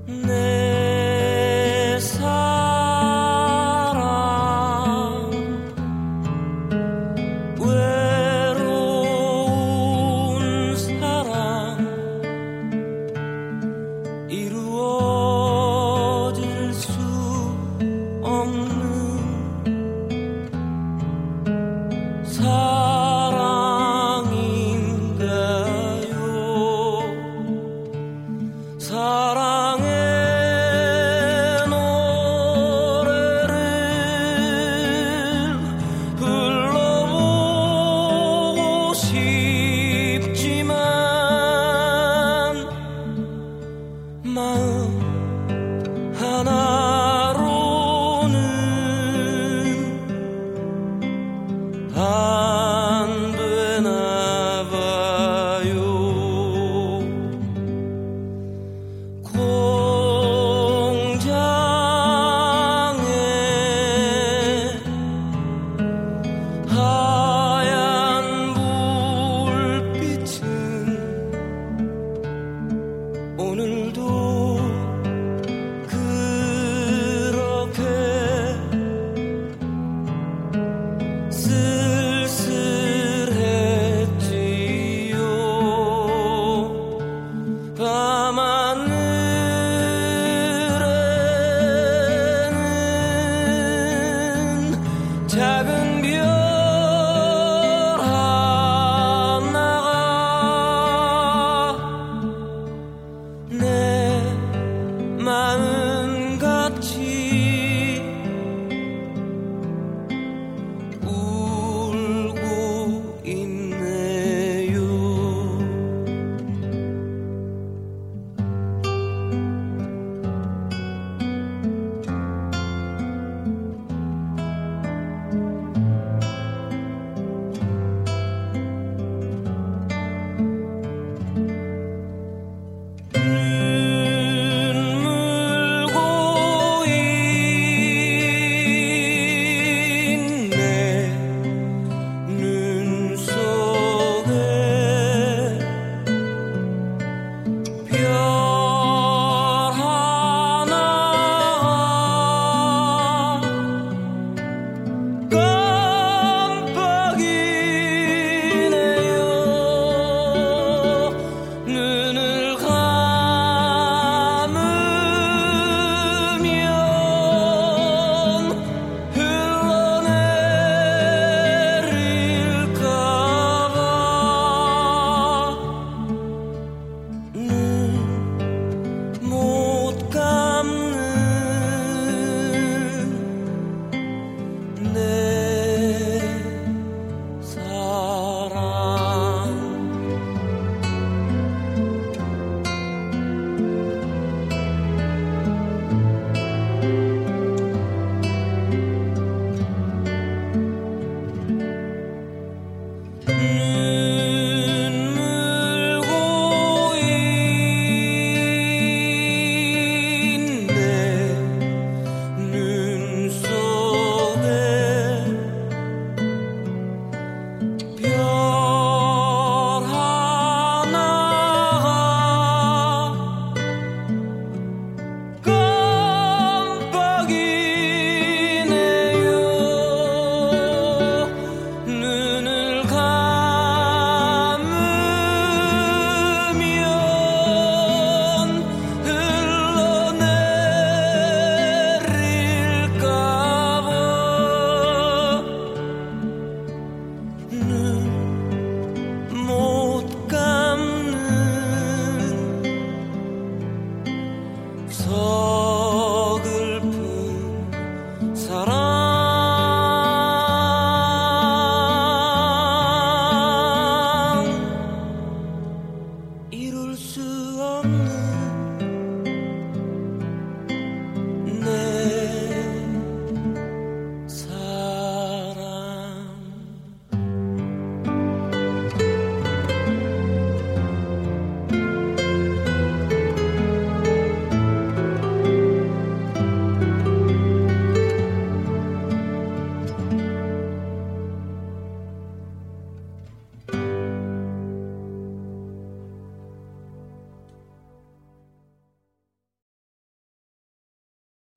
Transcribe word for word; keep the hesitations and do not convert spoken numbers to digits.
내 사랑 외로운 사랑 이루어질 수 없는 사랑인가요? 사랑의 노래를 불러보고 싶지만 마음 하나로는 안 되나 봐요. 공장의 하얀 불빛은 오늘도 그렇게 쓸쓸했지요. 밤하늘에는 작은 별 하나가 내 마음같이 울고 있네요. 눈물 고인 내 눈 속에 별 하나 깜빡이네요. 눈을 감으면 흘러내릴까봐 눈 못 감는 내 사랑. 눈물 고인 내 눈 속에 별 하나 깜빡이네요. 눈을 감으면 흘러내릴까봐 눈 못 감는 서